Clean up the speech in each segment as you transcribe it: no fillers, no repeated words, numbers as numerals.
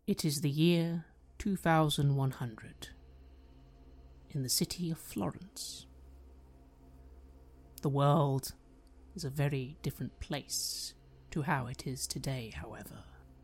It is the year 2100, in the city of Florence. The world is a very different place to how it is today, however.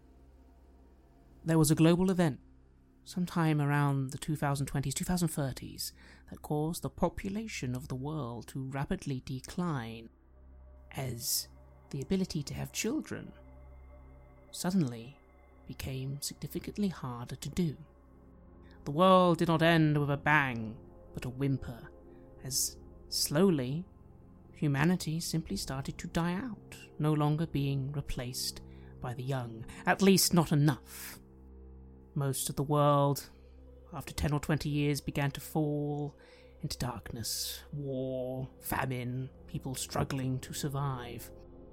There was a global event sometime around the 2020s, 2030s that caused the population of the world to rapidly decline as the ability to have children suddenly became significantly harder to do. The world did not end with a bang, but a whimper, as slowly humanity simply started to die out, no longer being replaced by the young, at least not enough. Most of the world, after 10 or 20 years, began to fall into darkness, war, famine, people struggling to survive.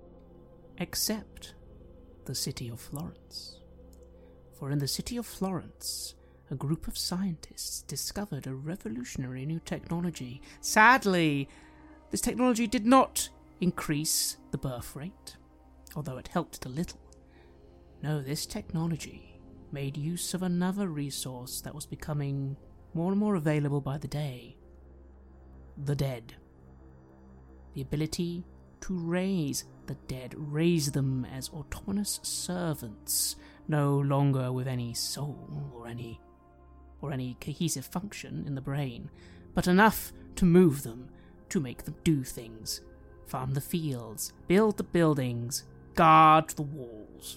Except the city of Florence. For in the city of Florence, a group of scientists discovered a revolutionary new technology. Sadly, this technology did not increase the birth rate, although it helped it a little. No, this technology made use of another resource that was becoming more and more available by the day. The dead. The ability to raise the dead, raise them as autonomous servants, no longer with any soul or any cohesive function in the brain, but enough to move them, to make them do things, farm the fields, build the buildings, guard the walls.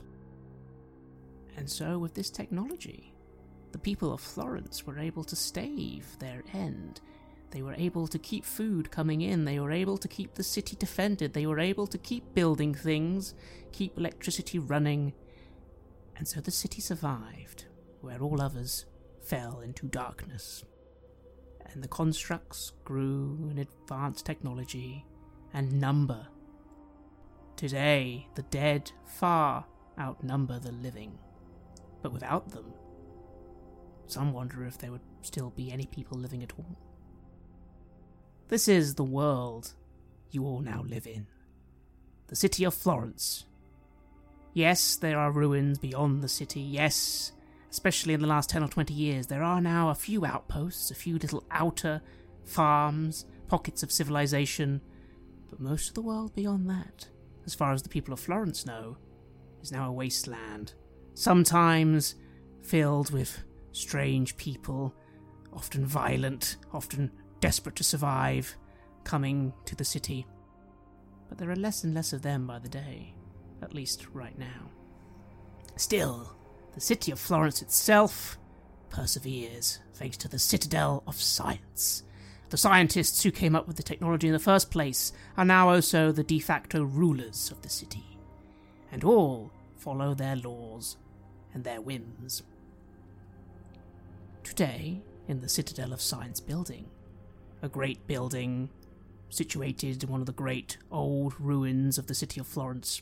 And so with this technology, the people of Florence were able to stave their end. They were able to keep food coming in, they were able to keep the city defended, they were able to keep building things, keep electricity running, and so the city survived, where all others fell into darkness. And the constructs grew in advanced technology and number. Today, the dead far outnumber the living, but without them, some wonder if there would still be any people living at all. This is the world you all now live in. The city of Florence. Yes, there are ruins beyond the city. Yes, especially in the last 10 or 20 years, there are now a few outposts, a few little outer farms, pockets of civilization. But most of the world beyond that, as far as the people of Florence know, is now a wasteland. Sometimes filled with strange people, often violent, often desperate to survive, coming to the city. But there are less and less of them by the day, at least right now. Still, the city of Florence itself perseveres, thanks to the Citadel of Science. The scientists who came up with the technology in the first place are now also the de facto rulers of the city, and all follow their laws and their whims. Today, in the Citadel of Science building, a great building situated in one of the great old ruins of the city of Florence,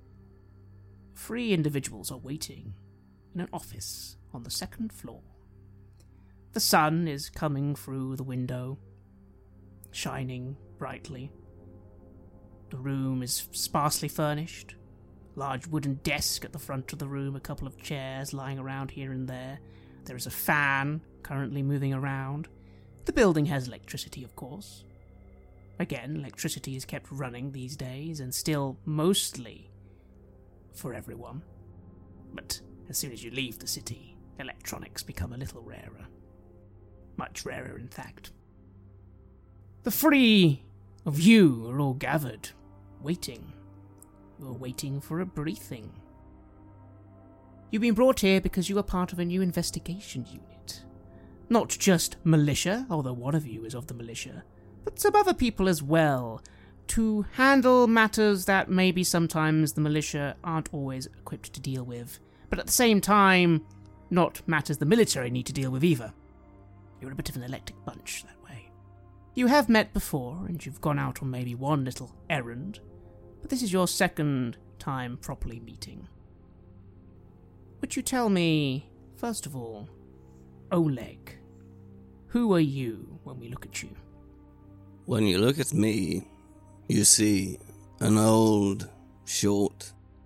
3 individuals are waiting in an office on the 2nd floor. The sun is coming through the window, shining brightly. The room is sparsely furnished. Large wooden desk at the front of the room, a couple of chairs lying around here and there. There is a fan currently moving around. The building has electricity, of course. Again, electricity is kept running these days, and still mostly for everyone. But as soon as you leave the city, electronics become a little rarer. Much rarer, in fact. The 3 of you are all gathered, waiting. You're waiting for a briefing. You've been brought here because you are part of a new investigation unit. Not just militia, although one of you is of the militia, but some other people as well, to handle matters that maybe sometimes the militia aren't always equipped to deal with, but at the same time, not matters the military need to deal with either. You're a bit of an eclectic bunch that way. You have met before, and you've gone out on maybe one little errand, but this is your 2nd time properly meeting. Would you tell me, first of all, Oleg, who are you when we look at you? When you look at me, you see an old, short,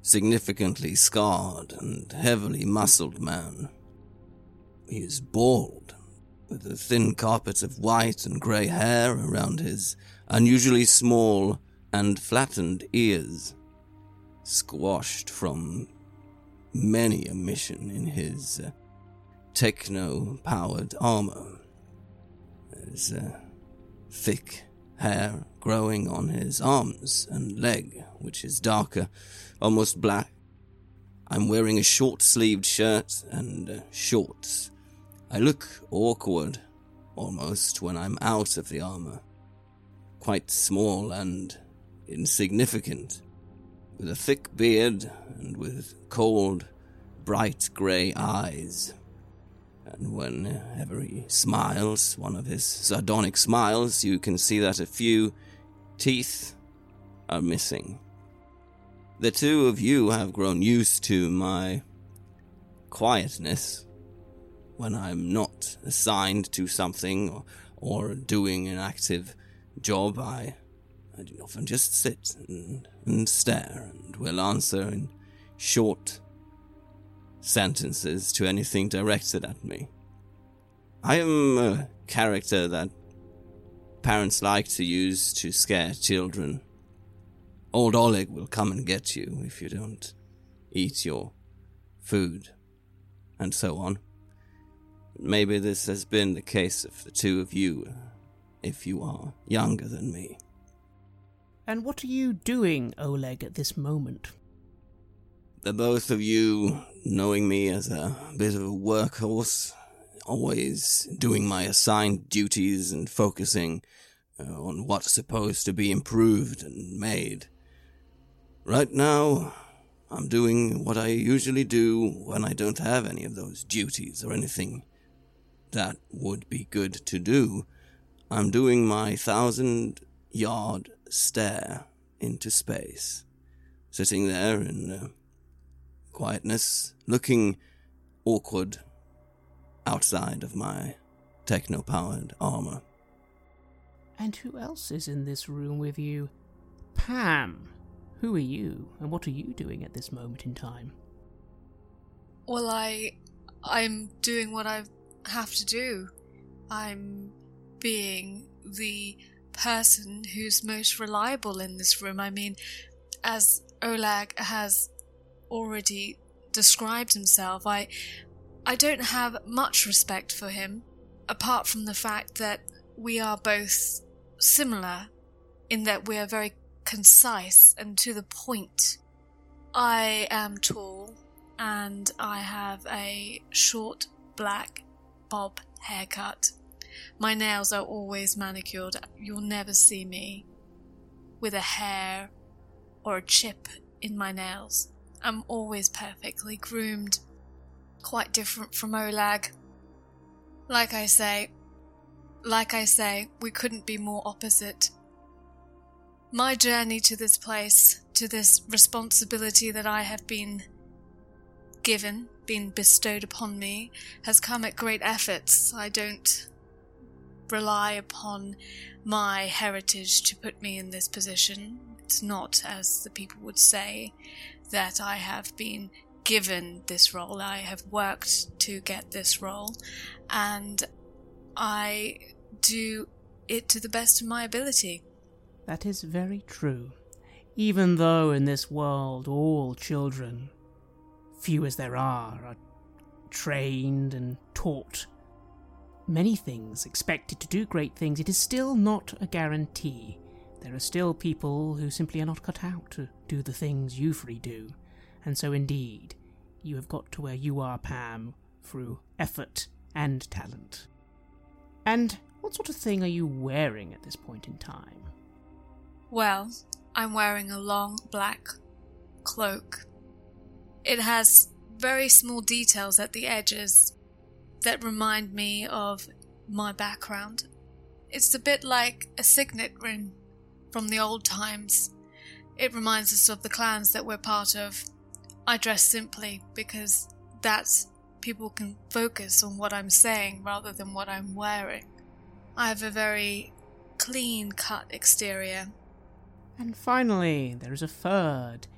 significantly scarred and heavily muscled man. He is bald, with a thin carpet of white and grey hair around his unusually small and flattened ears, squashed from many a mission in his techno-powered armor. There's thick hair growing on his arms and leg, which is darker, almost black. I'm wearing a short-sleeved shirt and shorts. I look awkward, almost, when I'm out of the armor. Quite small and insignificant, with a thick beard and with cold, bright grey eyes. And whenever he smiles, one of his sardonic smiles, you can see that a few teeth are missing. The two of you have grown used to my quietness. When I'm not assigned to something or doing an active job, I do often just sit and stare and will answer in short sentences to anything directed at me. I am a character that parents like to use to scare children. Old Oleg will come and get you if you don't eat your food, and so on. Maybe this has been the case of the two of you, if you are younger than me. And what are you doing, Oleg, at this moment? The both of you, knowing me as a bit of a workhorse, always doing my assigned duties and focusing on what's supposed to be improved and made. Right now, I'm doing what I usually do when I don't have any of those duties or anything that would be good to do. I'm doing my 1,000-yard stare into space, sitting there in quietness, looking awkward outside of my techno-powered armor. And who else is in this room with you? Pam, who are you, and what are you doing at this moment in time? Well, I'm doing what I have to do. I'm being the person who's most reliable in this room. I mean, as Oleg has already described himself, I don't have much respect for him, apart from the fact that we are both similar in that we are very concise and to the point. I am tall, and I have a short black bob haircut. My nails are always manicured. You'll never see me with a hair or a chip in my nails. I'm always perfectly groomed. Quite different from Oleg. Like I say, we couldn't be more opposite. My journey to this place, to this responsibility that I have been given, been bestowed upon me, has come at great efforts. I don't rely upon my heritage to put me in this position. It's not, as the people would say, that I have been given this role. I have worked to get this role, and I do it to the best of my ability. That is very true. Even though in this world all children, few as there are trained and taught many things, expected to do great things, it is still not a guarantee. There are still people who simply are not cut out to do the things you three do. And so indeed, you have got to where you are, Pam, through effort and talent. And what sort of thing are you wearing at this point in time? Well, I'm wearing a long black cloak. It has very small details at the edges that remind me of my background. It's a bit like a signet ring from the old times. It reminds us of the clans that we're part of. I dress simply because that's people can focus on what I'm saying rather than what I'm wearing. I have a very clean-cut exterior. And finally, there is a third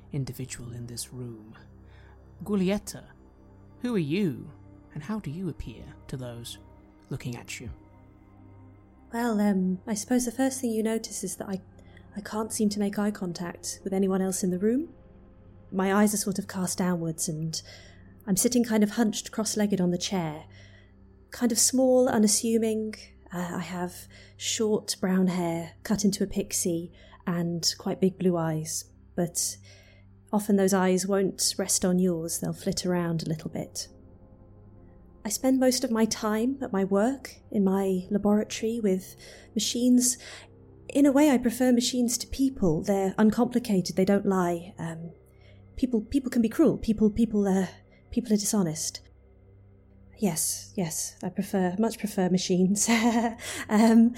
individual in this room. Gulietta, who are you, and how do you appear to those looking at you? Well, I suppose the first thing you notice is that I can't seem to make eye contact with anyone else in the room. My eyes are sort of cast downwards, and I'm sitting kind of hunched cross-legged on the chair. Kind of small, unassuming. I have short brown hair cut into a pixie and quite big blue eyes, but often those eyes won't rest on yours, they'll flit around a little bit. I spend most of my time at my work, in my laboratory, with machines. In a way, I prefer machines to people. They're uncomplicated, they don't lie. People can be cruel, people are dishonest. Yes, I much prefer machines. I'm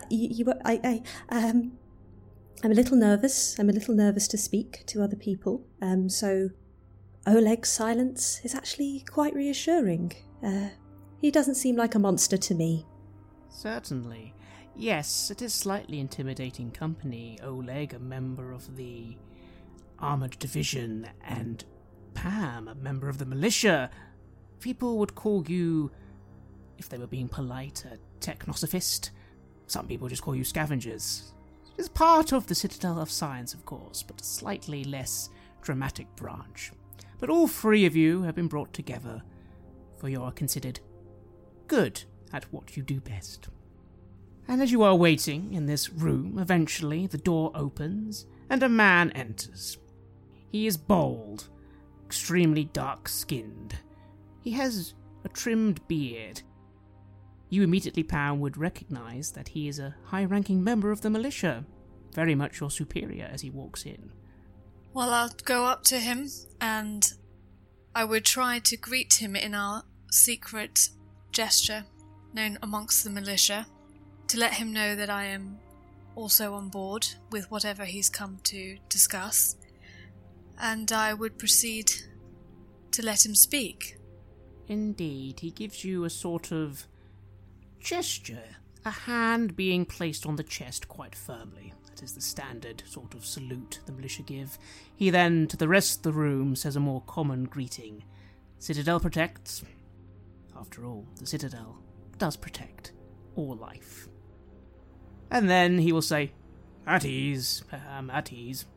a little nervous. I'm a little nervous to speak to other people. So Oleg's silence is actually quite reassuring. He doesn't seem like a monster to me. Certainly. Yes, it is slightly intimidating company. Oleg, a member of the Armoured Division, and Pam, a member of the militia. People would call you, if they were being polite, a technosophist. Some people just call you scavengers. It's part of the Citadel of Science, of course, but a slightly less dramatic branch. But all three of you have been brought together, for you are considered good at what you do best. And as you are waiting in this room, eventually the door opens, and a man enters. He is bald, extremely dark-skinned. He has a trimmed beard. You immediately, Pam, would recognize that he is a high-ranking member of the militia, very much your superior as he walks in. Well, I'll go up to him, and I would try to greet him in our secret gesture, known amongst the militia, to let him know that I am also on board with whatever he's come to discuss, and I would proceed to let him speak. Indeed, he gives you a sort of gesture, a hand being placed on the chest quite firmly. That is the standard sort of salute the militia give. He then, to the rest of the room, says a more common greeting. Citadel protects. After all, the Citadel does protect all life. And then he will say, "At ease, Pam, at ease."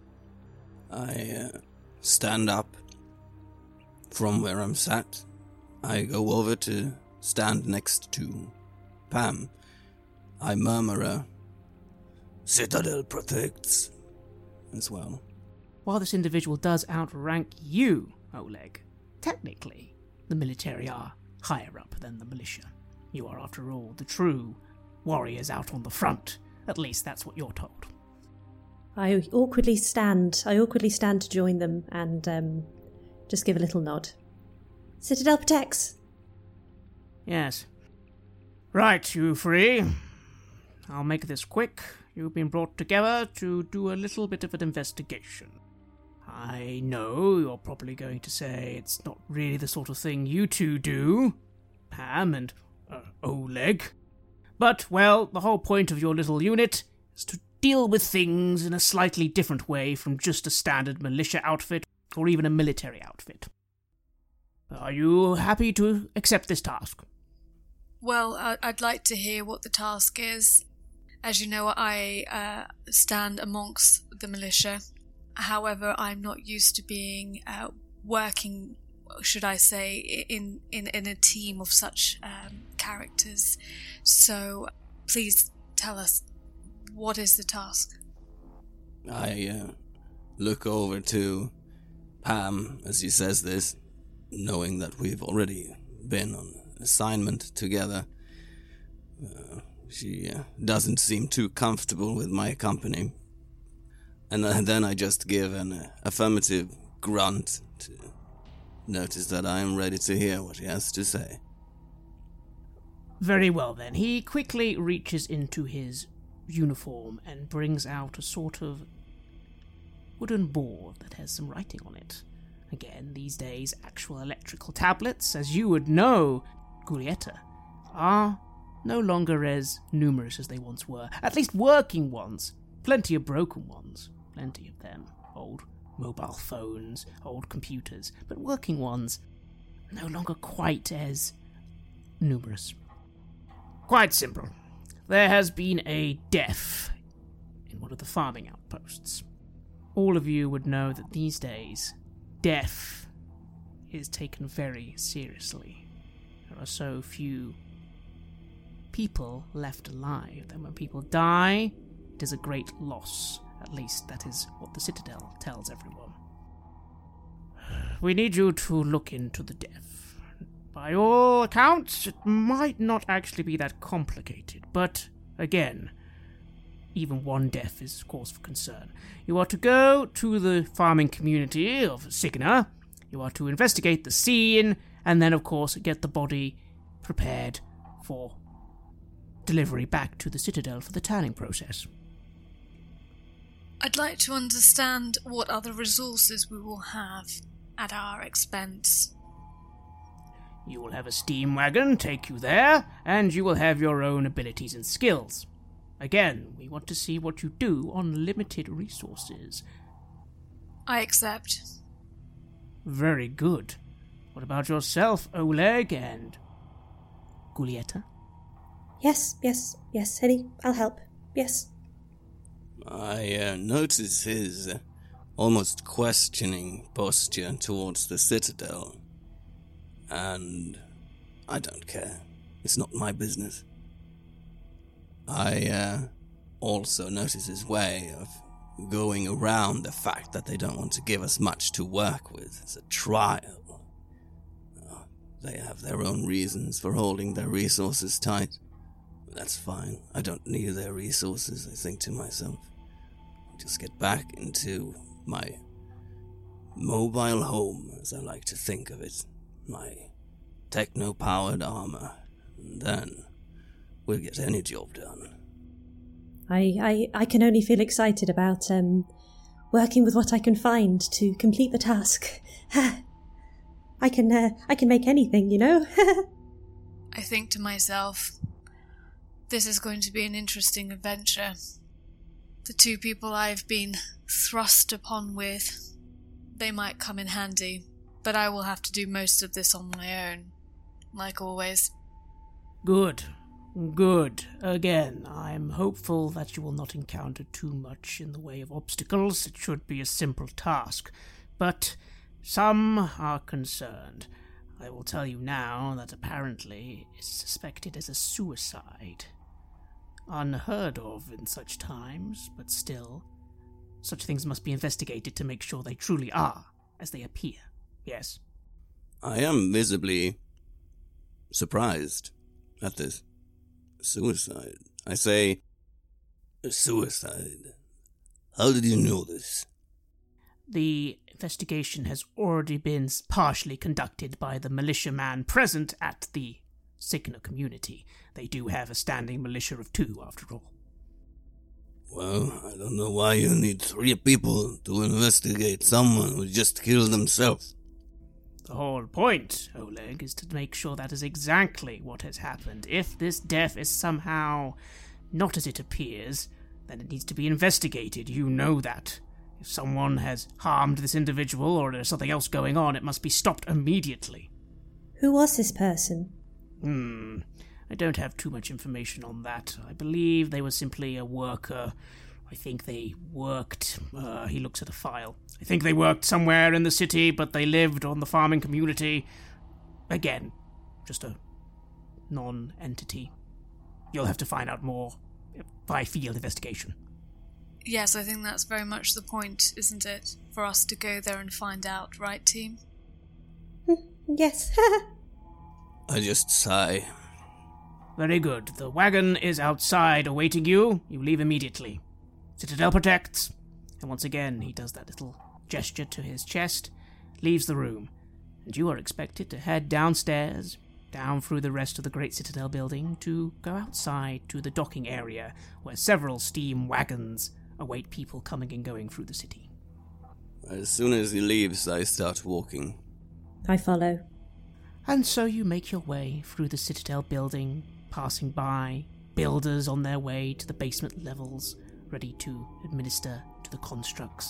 I stand up from where I'm sat. I go over to stand next to Pam. I murmur a "Citadel protects" as well. While this individual does outrank you, Oleg, technically, the military are higher up than the militia. You are, after all, the true warriors out on the front. At least that's what you're told. I awkwardly stand to join them and just give a little nod. Citadel protects. Yes. Right, you three. I'll make this quick. You've been brought together to do a little bit of an investigation. I know you're probably going to say it's not really the sort of thing you two do, Pam and Oleg. But, well, the whole point of your little unit is to deal with things in a slightly different way from just a standard militia outfit or even a military outfit. Are you happy to accept this task? Well, I'd like to hear what the task is. As you know, I stand amongst the militia. However, I'm not used to being working, should I say, in a team of such characters. So, please tell us, what is the task? I look over to Pam as he says this, knowing that we've already been on assignment together. She doesn't seem too comfortable with my company. And then I just give an affirmative grunt to notice that I am ready to hear what he has to say. Very well then. He quickly reaches into his uniform and brings out a sort of wooden board that has some writing on it. Again, these days, actual electrical tablets, as you would know, Gulietta, are no longer as numerous as they once were. At least working ones. Plenty of broken ones. Plenty of them. Old mobile phones, old computers, but working ones, no longer quite as numerous. Quite simple. There has been a death in one of the farming outposts. All of you would know that these days, death is taken very seriously. There are so few people left alive that when people die, it is a great loss. At least that is what the Citadel tells everyone. We need you to look into the death. By all accounts, it might not actually be that complicated, but again, even one death is cause for concern. You are to go to the farming community of Signa, you are to investigate the scene, and then of course get the body prepared for delivery back to the Citadel for the tanning process. I'd like to understand what other resources we will have at our expense. You will have a steam wagon take you there, and you will have your own abilities and skills. Again, we want to see what you do on limited resources. I accept. Very good. What about yourself, Oleg and Gulietta? Yes, Eddie, I'll help. Yes. I notice his almost questioning posture towards the Citadel. And I don't care. It's not my business. I also notice his way of going around the fact that they don't want to give us much to work with. It's a trial. They have their own reasons for holding their resources tight. That's fine. I don't need their resources, I think to myself. I'll just get back into my mobile home, as I like to think of it. My techno-powered armor. And then we'll get any job done. I can only feel excited about working with what I can find to complete the task. I can make anything, you know? I think to myself, this is going to be an interesting adventure. The two people I've been thrust upon with, they might come in handy, but I will have to do most of this on my own, like always. Good. Again, I'm hopeful that you will not encounter too much in the way of obstacles. It should be a simple task, but some are concerned. I will tell you now that apparently it's suspected as a suicide. Unheard of in such times, but still, such things must be investigated to make sure they truly are as they appear. Yes? I am visibly surprised at this. Suicide. I say, suicide. How did you know this? The investigation has already been partially conducted by the militiaman present at the Signa community. They do have a standing militia of 2, after all. Well, I don't know why you need 3 people to investigate someone who just killed himself. The whole point, Oleg, is to make sure that is exactly what has happened. If this death is somehow not as it appears, then it needs to be investigated. You know that. If someone has harmed this individual or there's something else going on, it must be stopped immediately. Who was this person? I don't have too much information on that. I believe they were simply a worker. I think they worked... he looks at a file. I think they worked somewhere in the city, but they lived on the farming community. Again, just a non-entity. You'll have to find out more by field investigation. Yes, I think that's very much the point, isn't it? For us to go there and find out, right, team? Yes. I just sigh. Very good. The wagon is outside awaiting you. You leave immediately. Citadel protects. And once again, he does that little gesture to his chest, leaves the room, and you are expected to head downstairs, down through the rest of the Great Citadel building, to go outside to the docking area, where several steam wagons await people coming and going through the city. As soon as he leaves, I start walking. I follow. And so you make your way through the Citadel building, passing by builders on their way to the basement levels, ready to administer to the constructs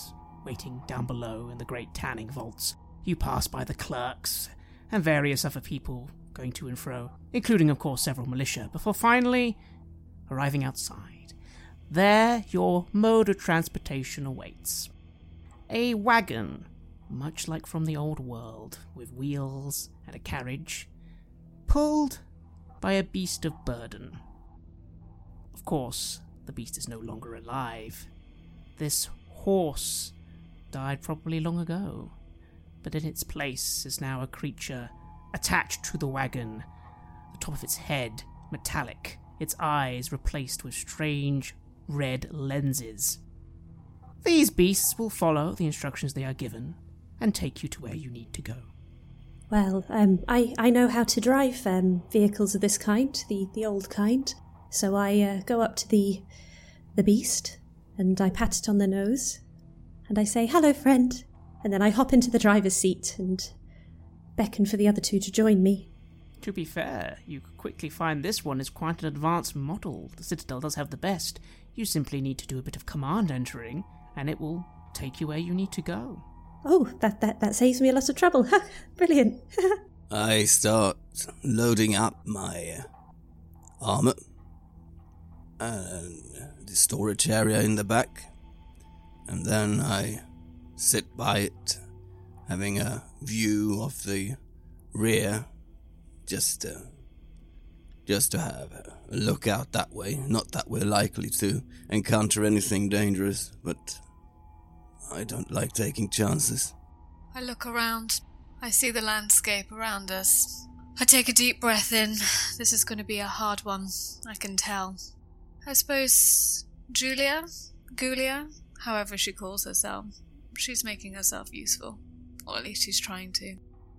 waiting down below in the great tanning vaults. You pass by the clerks and various other people going to and fro, including, of course, several militia, before finally arriving outside. There, your mode of transportation awaits. A wagon, much like from the old world, with wheels and a carriage, pulled by a beast of burden. Of course, the beast is no longer alive. This horse died probably long ago, but in its place is now a creature attached to the wagon, the top of its head metallic, its eyes replaced with strange red lenses. These beasts will follow the instructions they are given and take you to where you need to go. Well, I know how to drive vehicles of this kind, the old kind. So I go up to the beast, and I pat it on the nose, and I say, "Hello, friend," and then I hop into the driver's seat and beckon for the other two to join me. To be fair, you quickly find this one is quite an advanced model. The Citadel does have the best. You simply need to do a bit of command entering, and it will take you where you need to go. Oh, that saves me a lot of trouble. Brilliant. I start loading up my armor and the storage area in the back, and then I sit by it, having a view of the rear, just to have a look out that way. Not that we're likely to encounter anything dangerous, but I don't like taking chances. I look around. I see the landscape around us. I take a deep breath in. This is going to be a hard one, I can tell. I suppose Julia, however she calls herself, she's making herself useful. Or at least she's trying to.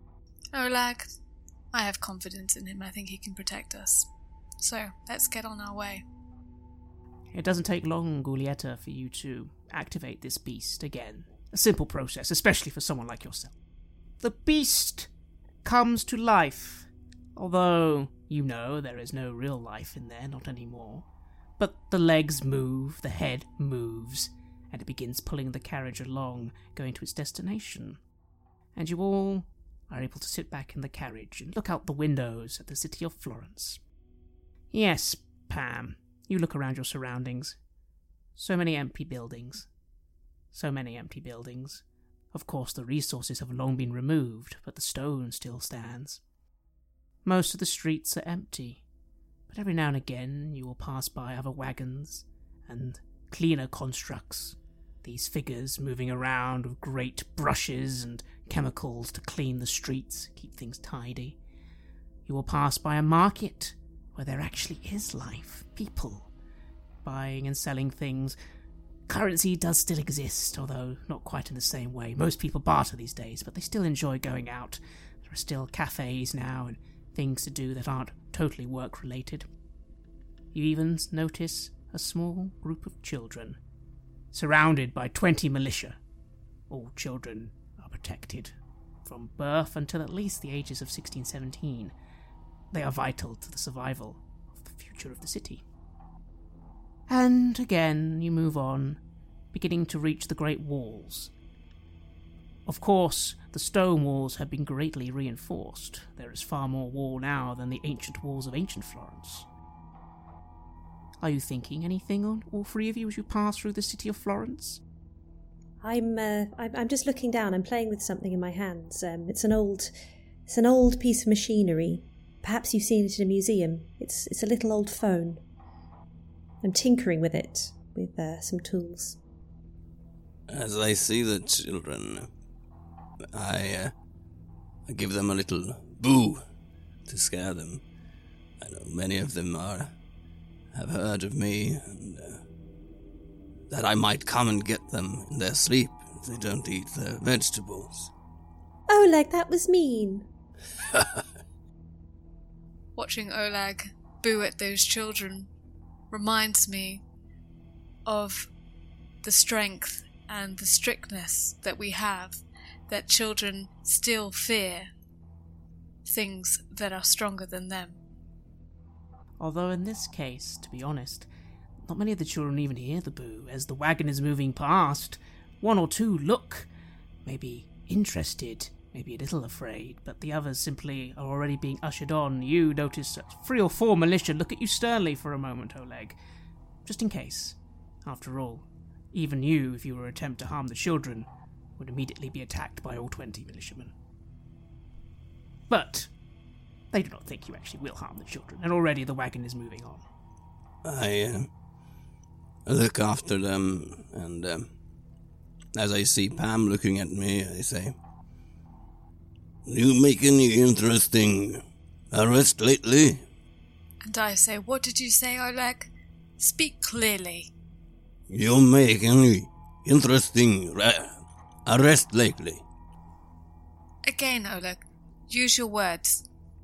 Oleg, I have confidence in him. I think he can protect us. So, let's get on our way. It doesn't take long, Gulietta, for you to activate this beast again. A simple process, especially for someone like yourself. The beast comes to life, although you know there is no real life in there, not anymore. But the legs move, the head moves, and it begins pulling the carriage along, going to its destination. And you all are able to sit back in the carriage and look out the windows at the city of Florence. Yes, Pam, you look around your surroundings. So many empty buildings. So many empty buildings. Of course, the resources have long been removed, but the stone still stands. Most of the streets are empty, but every now and again you will pass by other wagons and cleaner constructs, these figures moving around with great brushes and chemicals to clean the streets, keep things tidy. You will pass by a market where there actually is life, people, buying and selling things. Currency does still exist, although not quite in the same way. Most people barter these days, but they still enjoy going out. There are still cafes now and things to do that aren't totally work-related. You even notice a small group of children, surrounded by 20 militia. All children are protected, from birth until at least the ages of 16, 17. They are vital to the survival of the future of the city. And again, you move on, beginning to reach the great walls. Of course, the stone walls have been greatly reinforced. There is far more wall now than the ancient walls of ancient Florence. Are you thinking anything on all three of you as you pass through the city of Florence? I'm just looking down. I'm playing with something in my hands. It's an old piece of machinery. Perhaps you've seen it in a museum. It's a little old phone. I'm tinkering with it, with some tools. As I see the children, I give them a little boo to scare them. I know many of them have heard of me, and that I might come and get them in their sleep if they don't eat their vegetables. Oleg, that was mean. Watching Oleg boo at those children reminds me of the strength and the strictness that we have, that children still fear things that are stronger than them. Although in this case, to be honest, not many of the children even hear the boo. As the wagon is moving past, one or two look maybe interested, maybe a little afraid, but the others simply are already being ushered on. You notice 3 or 4 militia look at you sternly for a moment, Oleg. Just in case. After all, even you, if you were to attempt to harm the children, would immediately be attacked by all 20 militiamen. But they do not think you actually will harm the children, and already the wagon is moving on. I look after them, and as I see Pam looking at me, I say, "You make any interesting arrest lately?" And I say, "What did you say, Oleg? Speak clearly." "You make any interesting arrest lately?" Again, Oleg, use your words.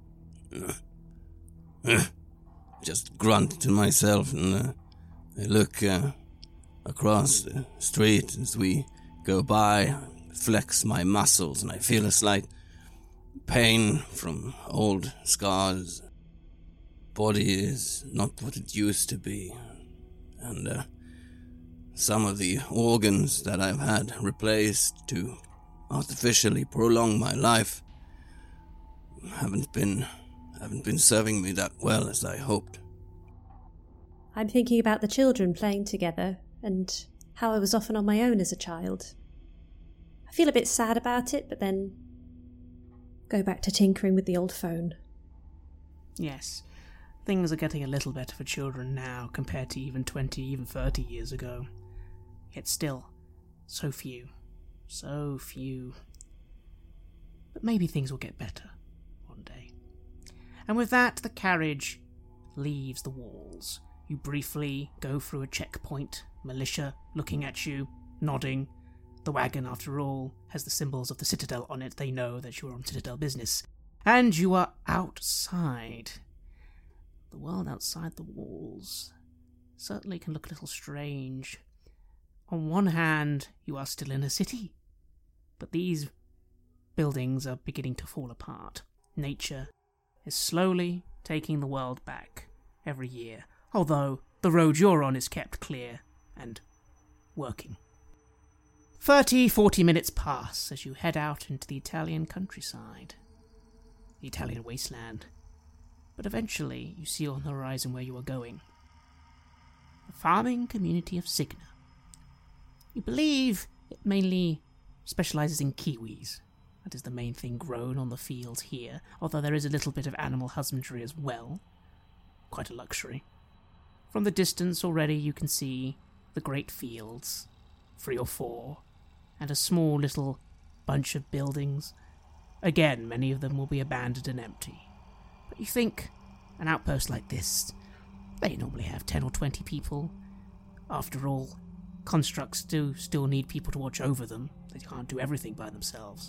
Just grunt to myself, and I look across the street as we go by, flex my muscles, and I feel a slight pain from old scars. Body is not what it used to be, and some of the organs that I've had replaced to artificially prolong my life haven't been serving me that well as I hoped. I'm thinking about the children playing together and how I was often on my own as a child. I feel a bit sad about it, but then go back to tinkering with the old phone. Yes, things are getting a little better for children now compared to even 20, even 30 years ago. Yet still, so few. So few. But maybe things will get better one day. And with that, the carriage leaves the walls. You briefly go through a checkpoint, militia looking at you, nodding. The wagon, after all, has the symbols of the Citadel on it. They know that you are on Citadel business. And you are outside. The world outside the walls certainly can look a little strange. On one hand, you are still in a city, but these buildings are beginning to fall apart. Nature is slowly taking the world back every year, although the road you're on is kept clear and working. 30-40 minutes pass as you head out into the Italian countryside, the Italian wasteland, but eventually you see on the horizon where you are going. The farming community of Signa. You believe it mainly specialises in kiwis. That is the main thing grown on the fields here, although there is a little bit of animal husbandry as well. Quite a luxury. From the distance already you can see the great fields, 3 or 4, and a small little bunch of buildings. Again, many of them will be abandoned and empty. But you think, an outpost like this, they normally have 10 or 20 people. After all, constructs do still need people to watch over them. They can't do everything by themselves.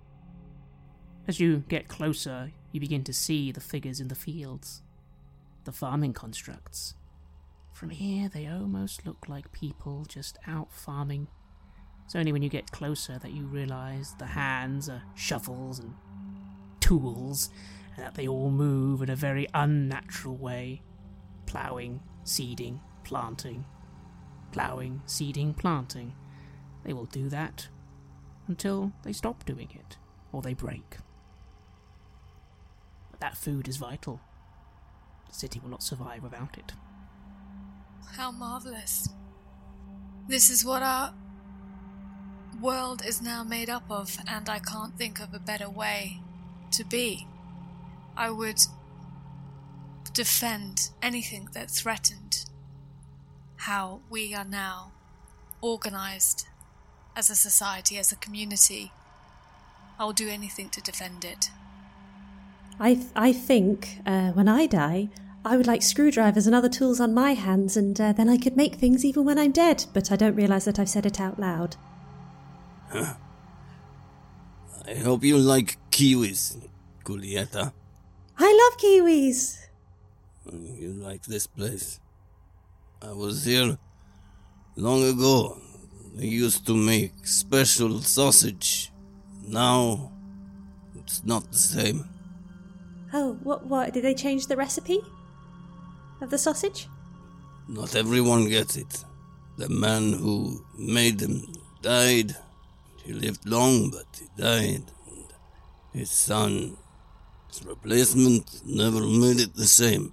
As you get closer, you begin to see the figures in the fields, the farming constructs. From here, they almost look like people just out farming. It's only when you get closer that you realise the hands are shovels and tools, and that they all move in a very unnatural way. Ploughing, seeding, planting. Ploughing, seeding, planting. They will do that until they stop doing it, or they break. But that food is vital. The city will not survive without it. How marvellous. This is what our world is now made up of, and I can't think of a better way to be. I would defend anything that threatened how we are now organised as a society, as a community. I'll do anything to defend it. I think when I die, I would like screwdrivers and other tools on my hands, and then I could make things even when I'm dead, but I don't realise that I've said it out loud. Huh. I hope you like kiwis, Julieta. I love kiwis! You like this place. I was here long ago. They used to make special sausage. Now, it's not the same. Oh, what? Did they change the recipe of the sausage? Not everyone gets it. The man who made them died. He lived long, but he died. And his son, his replacement, never made it the same.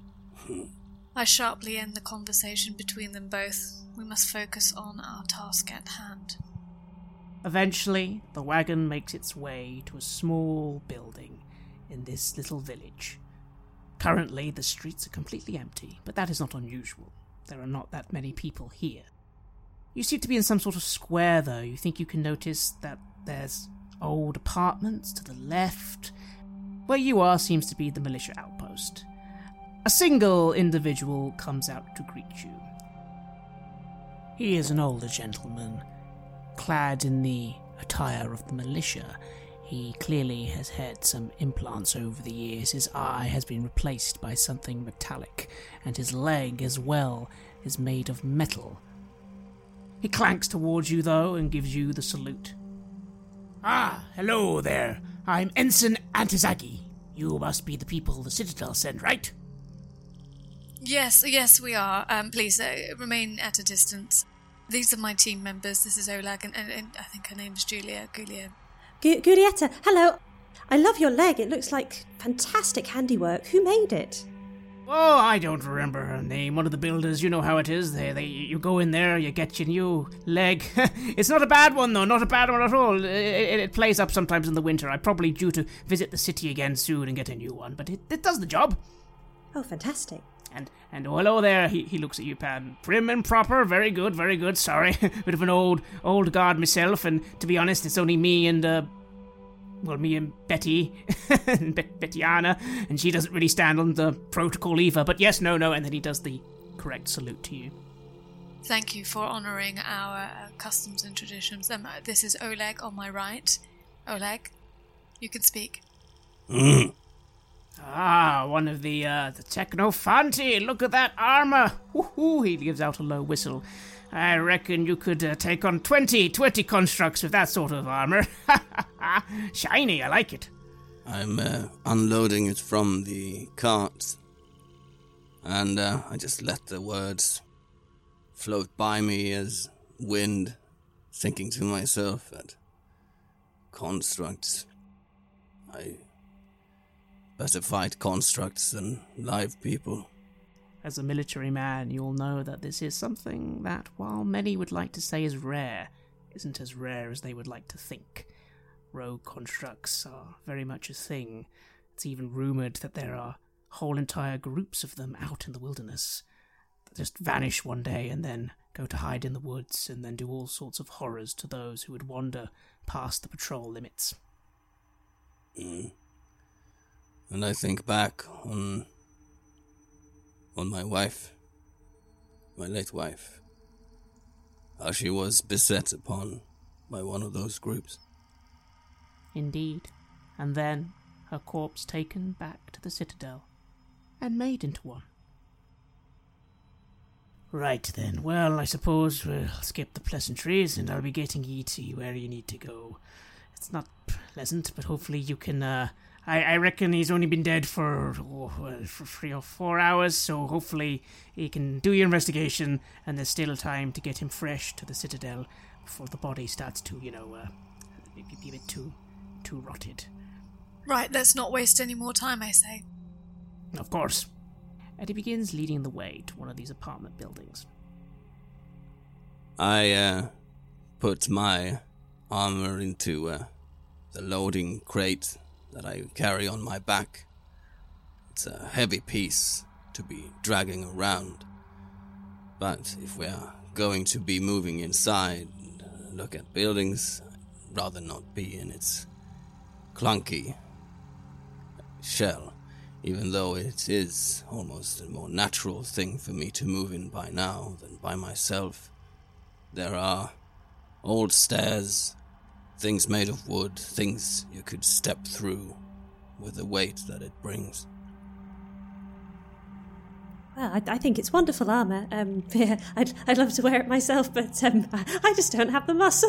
I sharply end the conversation between them both. We must focus on our task at hand. Eventually, the wagon makes its way to a small building in this little village. Currently, the streets are completely empty, but that is not unusual. There are not that many people here. You seem to be in some sort of square, though. You think you can notice that there's old apartments to the left. Where you are seems to be the militia outpost. A single individual comes out to greet you. He is an older gentleman, clad in the attire of the militia. He clearly has had some implants over the years. His eye has been replaced by something metallic, and his leg as well is made of metal. He clanks towards you, though, and gives you the salute. "Ah, hello there. I'm Ensign Antizaki. You must be the people the Citadel sent, right?" Yes, we are. Please, remain at a distance. These are my team members. This is Oleg, and I think her name's Julia. Giulietta, hello. I love your leg. It looks like fantastic handiwork. Who made it? Oh, I don't remember her name. One of the builders, you know how it is. You go in there, you get your new leg. It's not a bad one, though. Not a bad one at all. It plays up sometimes in the winter. I'm probably due to visit the city again soon and get a new one, but it does the job. Oh, fantastic. And oh, hello there, he looks at you, Pan. Prim and proper, very good, sorry. Bit of an old guard myself, and to be honest, it's only me and Betty, Bettiana, and she doesn't really stand on the protocol either, but yes, no, and then he does the correct salute to you. Thank you for honouring our customs and traditions. This is Oleg on my right. Oleg, you can speak. Ah, one of the Technofanti. Look at that armor. Woohoo! He gives out a low whistle. I reckon you could take on 20 constructs with that sort of armor. Shiny, I like it. I'm unloading it from the cart, and I just let the words float by me as wind, thinking to myself that constructs. I better fight constructs than live people. As a military man, you'll know that this is something that, while many would like to say is rare, isn't as rare as they would like to think. Rogue constructs are very much a thing. It's even rumoured that there are whole entire groups of them out in the wilderness that just vanish one day and then go to hide in the woods and then do all sorts of horrors to those who would wander past the patrol limits. And I think back on my wife, my late wife, how she was beset upon by one of those groups. Indeed, and then her corpse taken back to the Citadel and made into one. Right then, well, I suppose we'll skip the pleasantries and I'll be getting ye to where you need to go. It's not pleasant, but hopefully you can, I reckon he's only been dead for 3 or 4 hours, so hopefully you can do your investigation and there's still time to get him fresh to the Citadel before the body starts to, be a bit too rotted. Right, let's not waste any more time, I say. Of course. And he begins leading the way to one of these apartment buildings. I put my armor into the loading crate that I carry on my back. It's a heavy piece to be dragging around. But if we're going to be moving inside and look at buildings, I'd rather not be in its clunky shell, even though it is almost a more natural thing for me to move in by now than by myself. There are old stairs, things made of wood, things you could step through with the weight that it brings. Well, I think it's wonderful armour. Yeah, I'd love to wear it myself, but I just don't have the muscle.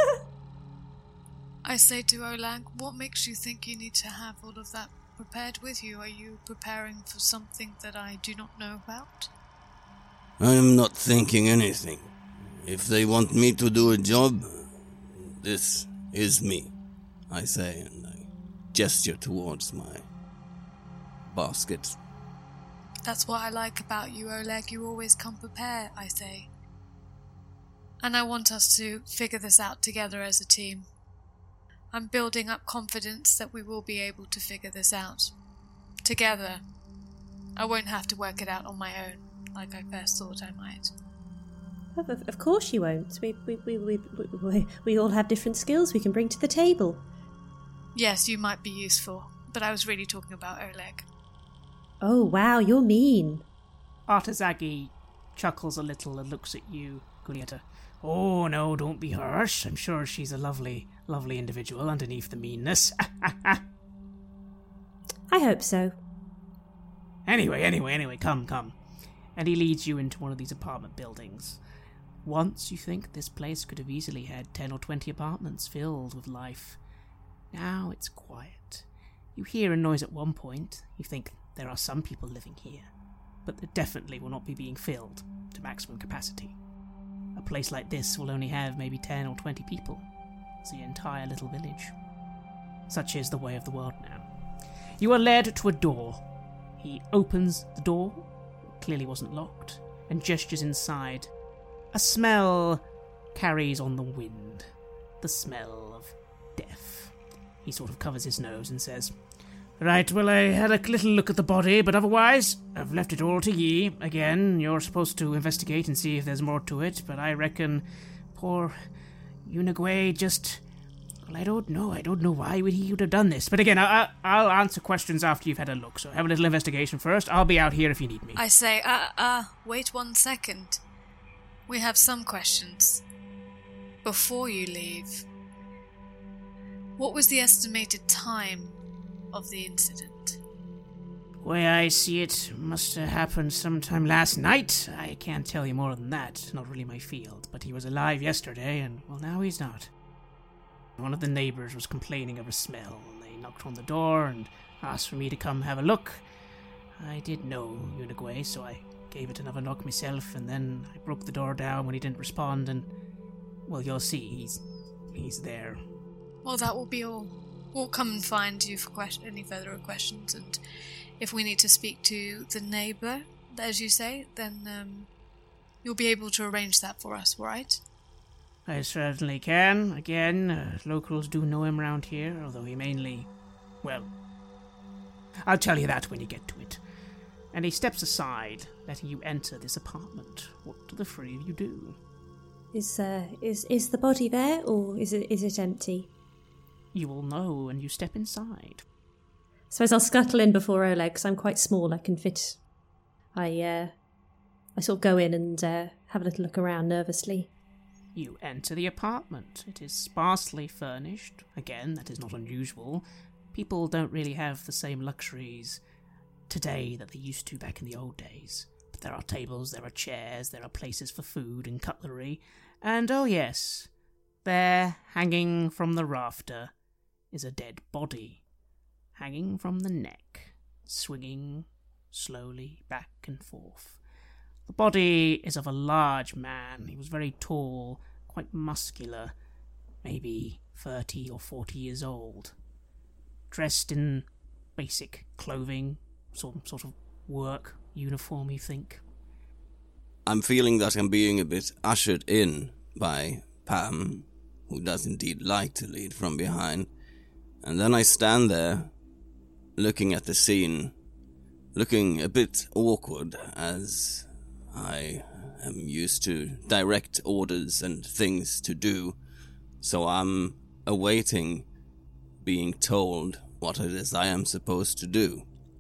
I say to Oleg, what makes you think you need to have all of that prepared with you? Are you preparing for something that I do not know about? I am not thinking anything. If they want me to do a job, this is me, I say, and I gesture towards my basket. That's what I like about you, Oleg. You always come prepared, I say. And I want us to figure this out together as a team. I'm building up confidence that we will be able to figure this out. Together. I won't have to work it out on my own, like I first thought I might. Of course you won't. We all have different skills we can bring to the table. Yes, you might be useful, but I was really talking about Oleg. Oh, wow, you're mean. Artazagi chuckles a little and looks at you, Gulietta. Oh, no, don't be harsh. I'm sure she's a lovely, lovely individual underneath the meanness. I hope so. Anyway, come. And he leads you into one of these apartment buildings. Once you think this place could have easily had 10 or 20 apartments filled with life. Now it's quiet. You hear a noise at one point. You think there are some people living here, but they definitely will not be being filled to maximum capacity. A place like this will only have maybe 10 or 20 people. It's the entire little village. Such is the way of the world now. You are led to a door. He opens the door, clearly wasn't locked, and gestures inside. A smell carries on the wind. The smell of death. He sort of covers his nose and says, Right, well, I had a little look at the body, but otherwise, I've left it all to ye. Again, you're supposed to investigate and see if there's more to it, but I reckon poor Unigwe just... Well, I don't know why he would have done this. But again, I'll answer questions after you've had a look, so have a little investigation first. I'll be out here if you need me. I say, wait 1 second. We have some questions. Before you leave, what was the estimated time of the incident? Way I see it, must have happened sometime last night. I can't tell you more than that. Not really my field. But he was alive yesterday, and, well, now he's not. One of the neighbours was complaining of a smell, and they knocked on the door and asked for me to come have a look. I did know Unigwe, so I gave it another knock myself, and then I broke the door down when he didn't respond, and, well, you'll see, he's there. Well, that will be all. We'll come and find you for any further questions, and if we need to speak to the neighbour, as you say, then you'll be able to arrange that for us, right? I certainly can. Again, locals do know him round here, although he mainly... Well, I'll tell you that when you get to it. And he steps aside, letting you enter this apartment. What do the three of you do? Is the body there, or is it empty? You will know when you step inside. Suppose I'll scuttle in before Oleg, because I'm quite small. I can fit. I sort of go in and have a little look around nervously. You enter the apartment. It is sparsely furnished. Again, that is not unusual. People don't really have the same luxuries today that they used to back in the old days. But there are tables, there are chairs, there are places for food and cutlery. And, oh yes, there, hanging from the rafter, is a dead body. Hanging from the neck, swinging slowly back and forth. The body is of a large man. He was very tall, quite muscular, maybe 30 or 40 years old. Dressed in basic clothing, sort of work uniform, you think. I'm feeling that I'm being a bit ushered in by Pam, who does indeed like to lead from behind. And then I stand there, looking at the scene, looking a bit awkward as I am used to direct orders and things to do, so I'm awaiting being told what it is I am supposed to do.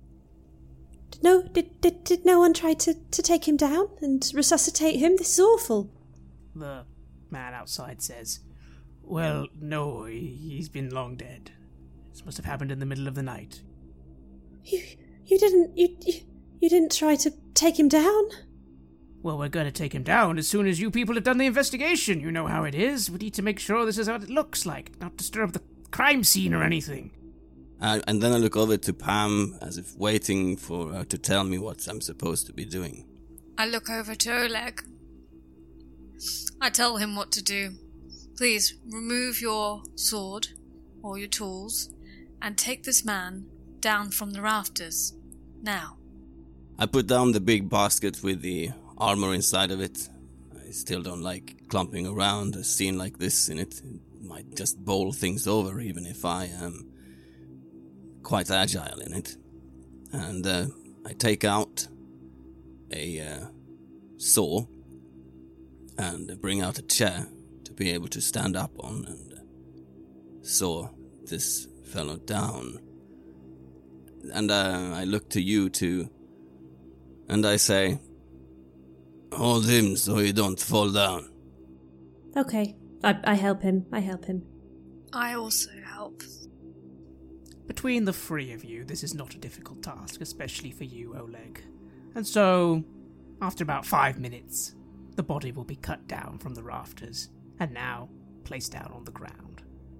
Did no one try to take him down and resuscitate him? This is awful. The man outside says, Well, no, he's been long dead. This must have happened in the middle of the night. You didn't try to take him down? Well, we're going to take him down as soon as you people have done the investigation. You know how it is. We need to make sure this is what it looks like, not disturb the crime scene or anything. And then I look over to Pam, as if waiting for her to tell me what I'm supposed to be doing. I look over to Oleg. I tell him what to do. Please, remove your sword, or your tools, and take this man down from the rafters. Now. I put down the big basket with the armor inside of it. I still don't like clumping around a scene like this in it. It might just bowl things over even if I am quite agile in it. And I take out a saw and bring out a chair to be able to stand up on and saw this fellow down. And I look to you two and I say, hold him so he don't fall down. Okay, I help him. I also help. Between the three of you, this is not a difficult task, especially for you, Oleg. And so, after about 5 minutes, the body will be cut down from the rafters, and now placed down on the ground.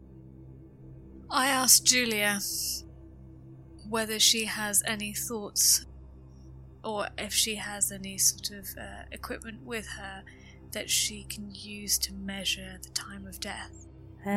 I asked Julia whether she has any thoughts, or if she has any sort of equipment with her that she can use to measure the time of death.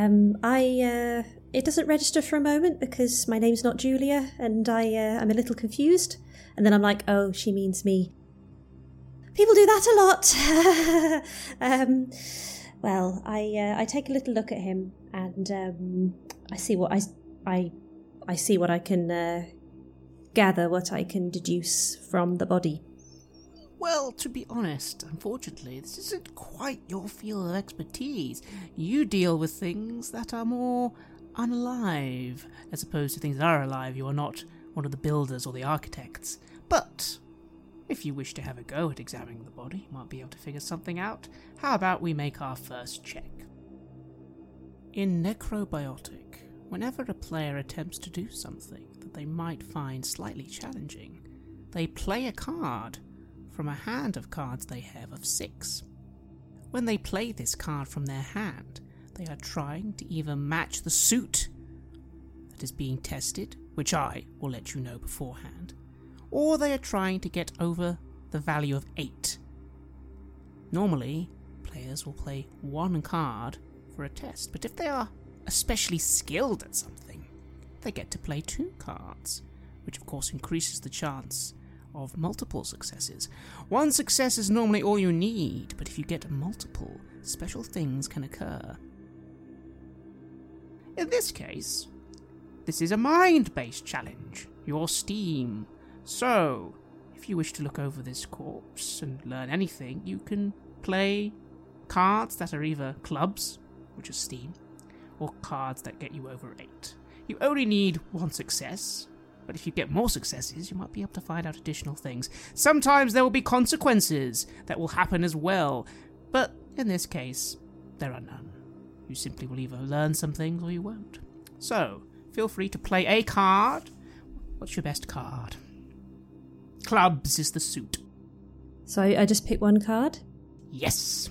It doesn't register for a moment because my name's not Julia, and I'm a little confused. And then I'm like, oh, she means me. People do that a lot. Well, I take a little look at him, and I see what I see what I can gather, what I can deduce from the body. Well, to be honest, unfortunately, this isn't quite your field of expertise. You deal with things that are more unalive, as opposed to things that are alive. You are not one of the builders or the architects. But if you wish to have a go at examining the body, you might be able to figure something out. How about we make our first check? In Necrobiotic, whenever a player attempts to do something that they might find slightly challenging, they play a card from a hand of cards they have of 6. When they play this card from their hand, they are trying to either match the suit that is being tested, which I will let you know beforehand, or they are trying to get over the value of 8. Normally, players will play 1 card for a test, but if they are especially skilled at something, they get to play 2 cards, which of course increases the chance of multiple successes. 1 success is normally all you need, but if you get multiple, special things can occur. In this case, this is a mind-based challenge, your Steam. So, if you wish to look over this corpse and learn anything, you can play cards that are either clubs, which is Steam, or cards that get you over 8. You only need 1 success, but if you get more successes, you might be able to find out additional things. Sometimes there will be consequences that will happen as well, but in this case, there are none. You simply will either learn some things or you won't. So, feel free to play a card. What's your best card? Clubs is the suit. So I just pick 1 card? Yes.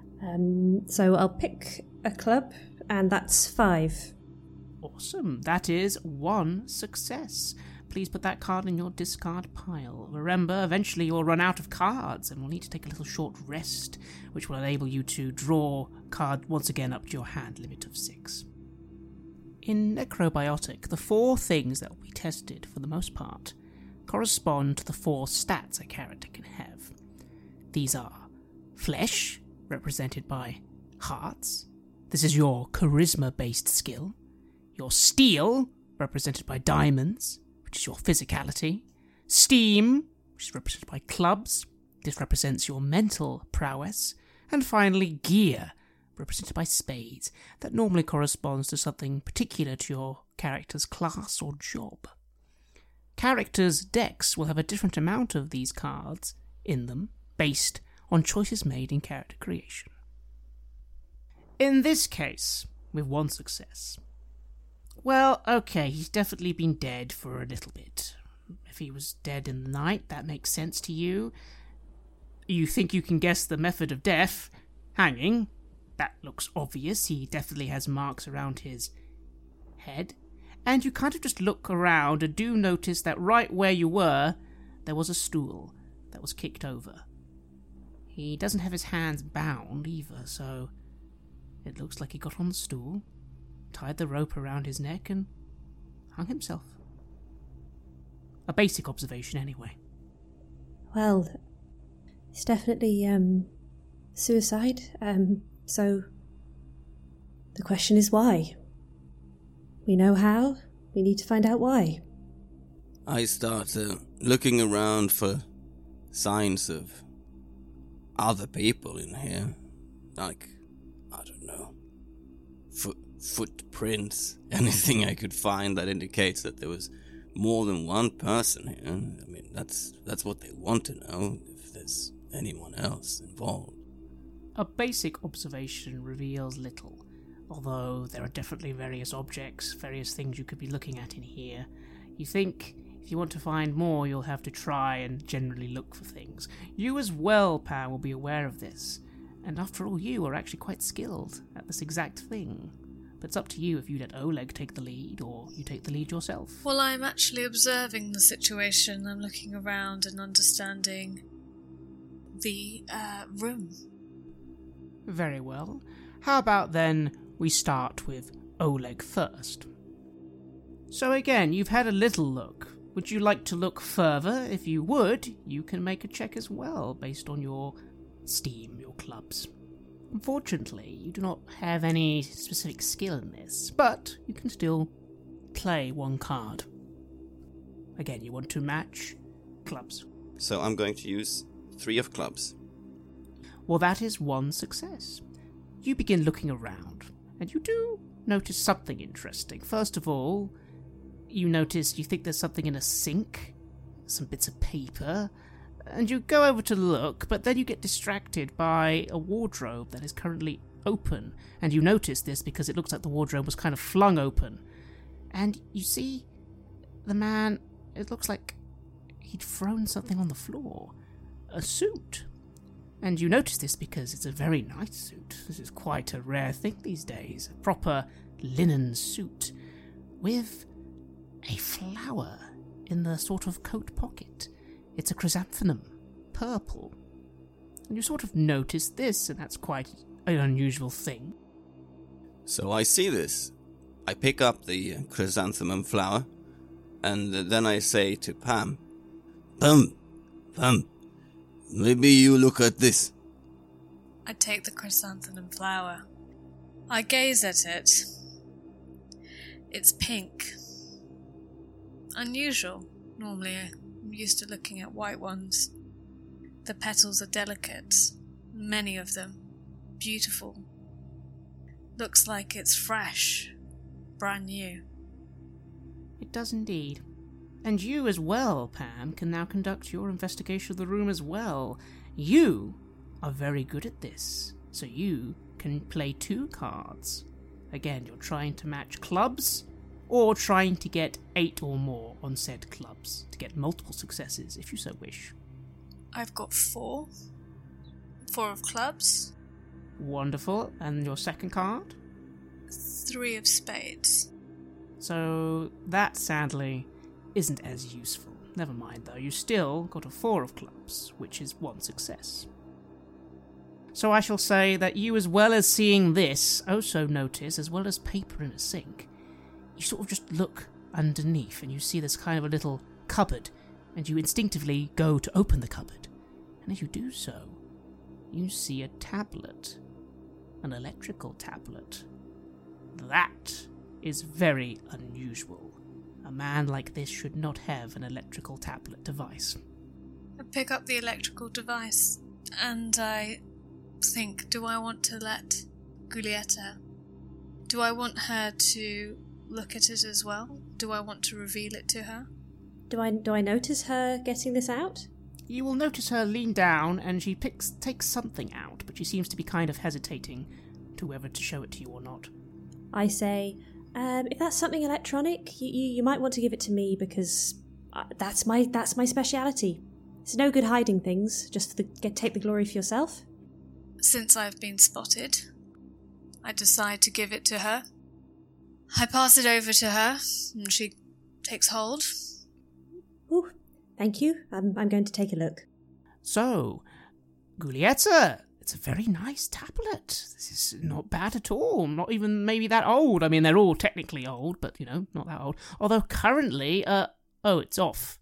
So I'll pick a club, and that's 5. Awesome. That is 1 success. Please put that card in your discard pile. Remember, eventually you'll run out of cards and will need to take a little short rest, which will enable you to draw card once again up to your hand limit of 6. In Necrobiotic, the 4 things that will be tested, for the most part, correspond to the 4 stats a character can have. These are flesh, represented by hearts. This is your charisma-based skill. Your steel, represented by diamonds, which is your physicality. Steam, which is represented by clubs. This represents your mental prowess. And finally, gear, represented by spades. That normally corresponds to something particular to your character's class or job. Characters' decks will have a different amount of these cards in them, based on choices made in character creation. In this case, with 1 success, well, okay, he's definitely been dead for a little bit. If he was dead in the night, that makes sense to you. You think you can guess the method of death? Hanging. That looks obvious. He definitely has marks around his head. And you kind of just look around and do notice that right where you were, there was a stool that was kicked over. He doesn't have his hands bound either, so it looks like he got on the stool, tied the rope around his neck, and hung himself. A basic observation, anyway. Well, it's definitely, suicide. So the question is why? We know how, we need to find out why. I start looking around for signs of other people in here. Like, I don't know, footprints, anything I could find that indicates that there was more than one person here. I mean, that's what they want to know, if there's anyone else involved. A basic observation reveals little, although there are definitely various objects, various things you could be looking at in here. You think if you want to find more, you'll have to try and generally look for things. You as well, Pam, will be aware of this, and after all, you are actually quite skilled at this exact thing. But it's up to you if you let Oleg take the lead, or you take the lead yourself. Well, I'm actually observing the situation. I'm looking around and understanding the room. Very well. How about then we start with Oleg first? So again, you've had a little look. Would you like to look further? If you would, you can make a check as well, based on your steam, your clubs. Unfortunately, you do not have any specific skill in this, but you can still play one card. Again, you want to match clubs. So I'm going to use 3 of clubs. Well, that is one success. You begin looking around, and you do notice something interesting. First of all, you think there's something in a sink, some bits of paper, and you go over to look, but then you get distracted by a wardrobe that is currently open, and you notice this because it looks like the wardrobe was kind of flung open. And you see the man, it looks like he'd thrown something on the floor. A suit. And you notice this because it's a very nice suit. This is quite a rare thing these days. A proper linen suit with a flower in the sort of coat pocket. It's a chrysanthemum, purple. And you sort of notice this, and that's quite an unusual thing. So I see this. I pick up the chrysanthemum flower, and then I say to Pam, Pam, maybe you look at this. I take the chrysanthemum flower. I gaze at it. It's pink. Unusual. Normally I'm used to looking at white ones. The petals are delicate. Many of them. Beautiful. Looks like it's fresh. Brand new. It does indeed. And you as well, Pam, can now conduct your investigation of the room as well. You are very good at this, so you can play 2 cards. Again, you're trying to match clubs, or trying to get 8 or more on said clubs, to get multiple successes, if you so wish. I've got 4. 4 of clubs. Wonderful. And your second card? 3 of spades. So that, sadly, isn't as useful. Never mind, though. You still got a 4 of clubs, which is 1 success. So I shall say that you, as well as seeing this, also notice, as well as paper in a sink, you sort of just look underneath, and you see this kind of a little cupboard, and you instinctively go to open the cupboard. And as you do so, you see a tablet. An electrical tablet. That is very unusual. A man like this should not have an electrical tablet device. I pick up the electrical device, and I think, do I want to let Giulietta? Do I want her to look at it as well? Do I want to reveal it to her? Do I notice her getting this out? You will notice her lean down, and she takes something out, but she seems to be kind of hesitating to whether to show it to you or not. I say, if that's something electronic, you might want to give it to me, because that's my speciality. It's no good hiding things, just take the glory for yourself. Since I've been spotted, I decide to give it to her. I pass it over to her, and she takes hold. Ooh, thank you. I'm going to take a look. So, Gulietta, it's a very nice tablet. This is not bad at all. Not even maybe that old. I mean, they're all technically old, but, not that old. Although currently, it's off.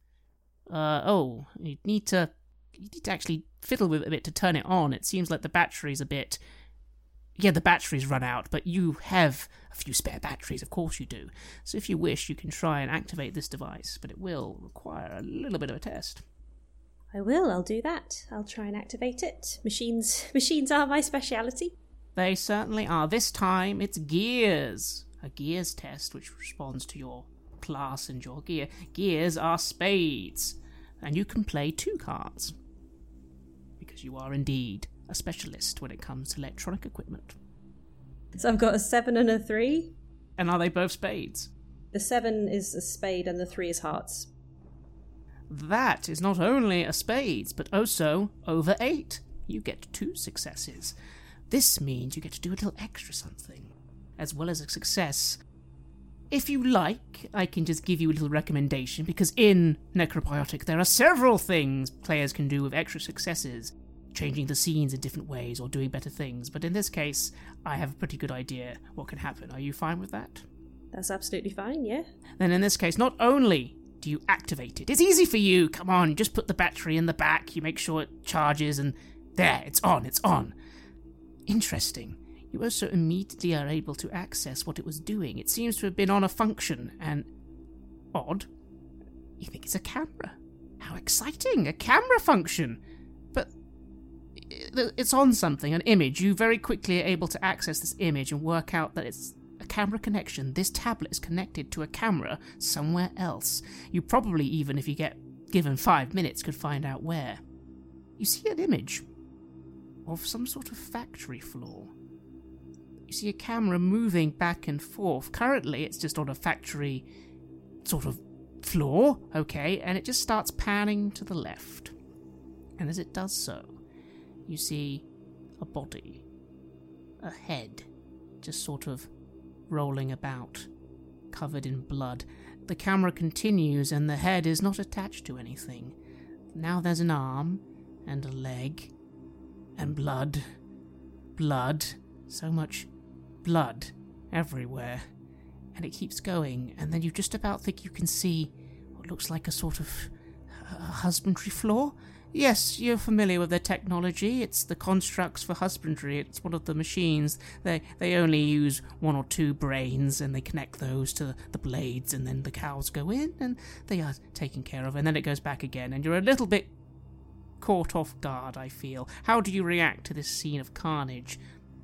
You need to actually fiddle with it a bit to turn it on. It seems like the battery's a bit... Yeah, the battery's run out, but you have a few spare batteries, of course you do. So if you wish, you can try and activate this device, but it will require a little bit of a test. I will, I'll do that. I'll try and activate it. Machines are my speciality. They certainly are. This time, it's gears. A gears test, which responds to your class and your gear. Gears are spades, and you can play 2 cards. Because you are indeed a specialist when it comes to electronic equipment. So I've got a 7 and a 3. And are they both spades? The 7 is a spade and the 3 is hearts. That is not only a spades, but also over 8. You get 2 successes. This means you get to do a little extra something, as well as a success. If you like, I can just give you a little recommendation, because in Necrobiotic there are several things players can do with extra successes, changing the scenes in different ways or doing better things, but in this case, I have a pretty good idea what can happen. Are you fine with that? That's absolutely fine, yeah. Then in this case, not only do you activate it, it's easy for you, come on, just put the battery in the back, you make sure it charges, and there, it's on. Interesting. You also immediately are able to access what it was doing. It seems to have been on a function, and odd, you think it's a camera. How exciting, a camera function! But it's on something, an image. You very quickly are able to access this image and work out that it's a camera connection. This tablet is connected to a camera somewhere else. You probably, even if you get given 5 minutes, could find out where. You see an image of some sort of factory floor. You see a camera moving back and forth. Currently, it's just on a factory sort of floor, okay, and it just starts panning to the left. And as it does so, you see a body, a head, just sort of rolling about, covered in blood. The camera continues and the head is not attached to anything. Now there's an arm and a leg and blood, so much blood everywhere. And it keeps going, and then you just about think you can see what looks like a sort of husbandry floor. Yes, you're familiar with their technology. It's the constructs for husbandry. It's one of the machines. They only use 1 or 2 brains, and they connect those to the blades, and then the cows go in, and they are taken care of, and then it goes back again, and you're a little bit caught off guard, I feel. How do you react to this scene of carnage?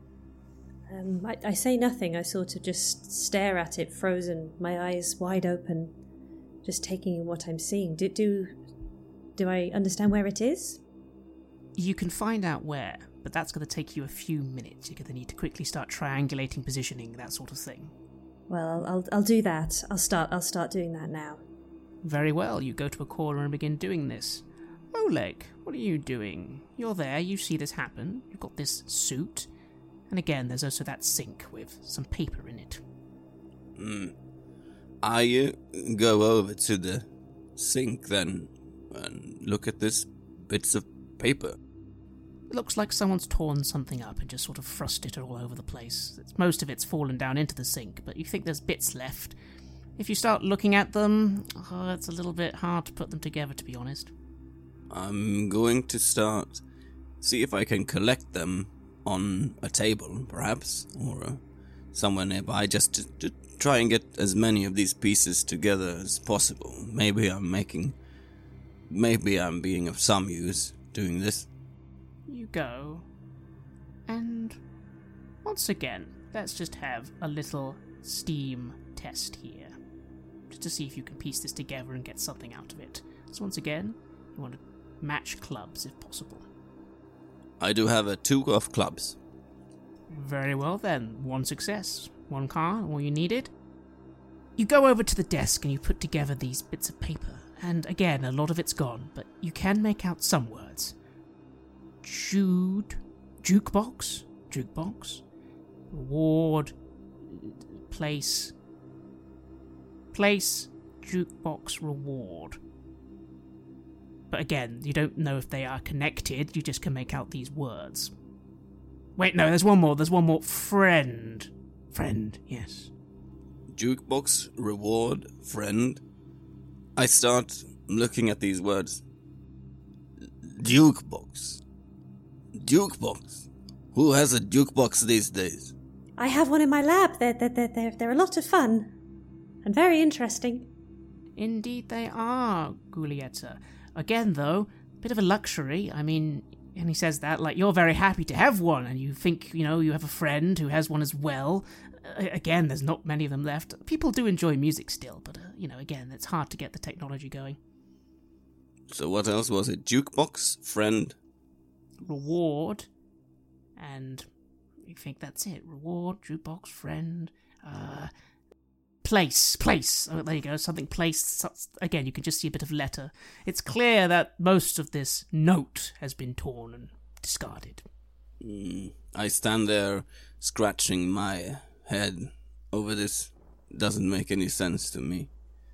I say nothing. I sort of just stare at it, frozen, my eyes wide open, just taking in what I'm seeing. Do I understand where it is? You can find out where, but that's going to take you a few minutes. You're going to need to quickly start triangulating positioning, that sort of thing. Well, I'll do that. I'll start doing that now. Very well. You go to a corner and begin doing this. Oleg, what are you doing? You're there. You see this happen. You've got this suit. And again, there's also that sink with some paper in it. I go over to the sink then and look at this bits of paper. It looks like someone's torn something up and just sort of thrust it all over the place. Most of it's fallen down into the sink, but you think there's bits left. If you start looking at them, it's a little bit hard to put them together, to be honest. I'm going to see if I can collect them on a table, perhaps, or somewhere nearby, just to try and get as many of these pieces together as possible. Maybe I'm being of some use doing this. You go, and once again, let's just have a little steam test here, just to see if you can piece this together and get something out of it. So once again, you want to match clubs if possible. I do have a 2 of clubs. Very well then, 1 success, 1 card, all you needed. You go over to the desk and you put together these bits of paper, and again, a lot of it's gone, but you can make out some words. Jukebox, reward, place, jukebox, reward. But again, you don't know if they are connected, you just can make out these words. Wait, no, there's one more. Friend. Friend, yes. Jukebox, reward, friend. I start looking at these words. Jukebox. Jukebox. Who has a jukebox these days? I have one in my lab. They're a lot of fun. And very interesting. Indeed they are, Gulietta. Again, though, bit of a luxury. I mean, and he says that like you're very happy to have one, and you think, you have a friend who has one as well. Again, there's not many of them left. People do enjoy music still, but, again, it's hard to get the technology going. So what else was it? Jukebox, friend, reward, and you think that's it. Reward, jukebox, friend, place. Oh, there you go, something place. Again, you can just see a bit of letter. It's clear that most of this note has been torn and discarded. I stand there scratching my head over this. Doesn't make any sense to me.